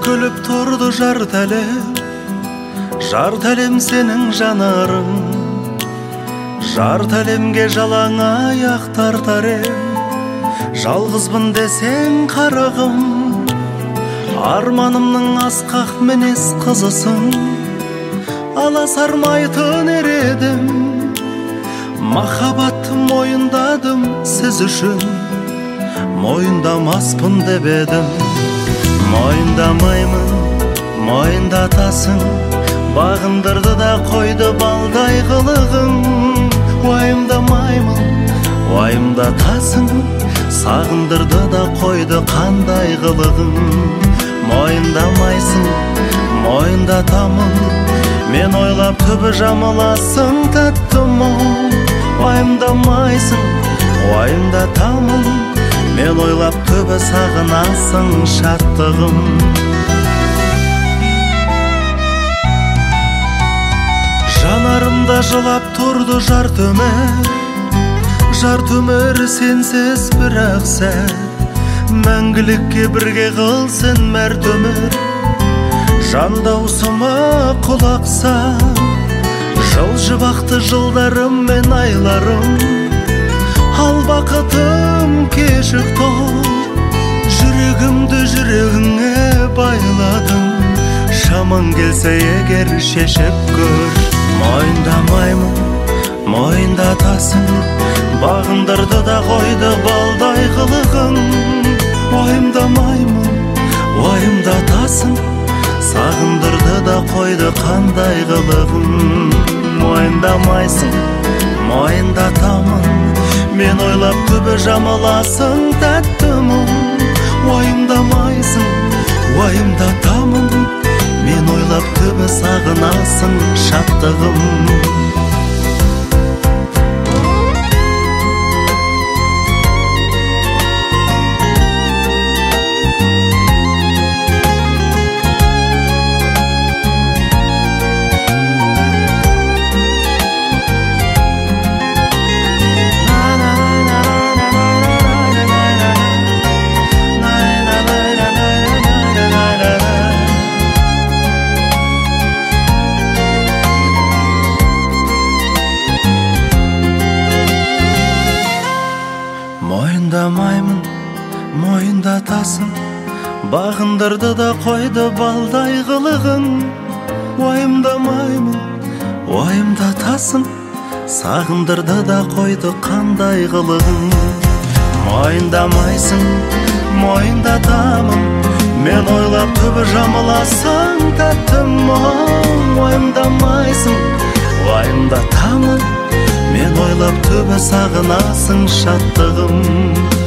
күліп тұрды жар тәлем сенің жанарың. Жар тәлемге жалаң аяқ тартар ем, жалғызбын десең қарағым. Арманымның асқақ мінез қызысың, аласармайтын ередім. Махаббатты мойындадым сіз үшін, мойындамаспын деп едім. Мойындамаймын, мойындатасың, бағындырды да қойды балдай қылығың. Уайымдамаймын, уайымдатасың, сағындырды да қойды қандай қылығың. Мойындамайсың, мойындатамын, мен ойлап түбі жамыласың тәттім-ау. Уайымдамайсың, уайымдатамын, мен ойлап түбі сағынасың шаттығым. Жанарымда жылап тұрды жар төмір сенсіз бірақ сәт. Мәңгілікке бірге қылсын мәрт өмір, жан даусыма құлақ сал. Жылжыбақты жылдарым мен айларым, ал бақытым кешік тол. Жүрегімді жүрегіңе байладым, шамаң келсе егер шешіп көр. Мойындамаймын, мойындатасың, бағындырды да қойды балдай қылығың. Уайымдамаймын, уайымдатасың, сағындырды да қойды қандай қылығың. Мойындамайсың, мойындатамын, мен ойлап түбі жамыласың тәттім-ау. Уайымдамайсың, уайымдатамын, мен ойлап түбі сағынасың шаттығым. Мойындамаймын, мойындатасың, бағындырды да қойды балдай қылығың. Уайымдамаймын, уайымдатасың, сағындырды да қойды қандай қылығың. Мойындамайсың, мойындатамын, мен ойлап түбі жамыласың тәттім-ау. Уайымдамайсың, уайымдатамын, мен ойлап түбі сағынасың шаттығым.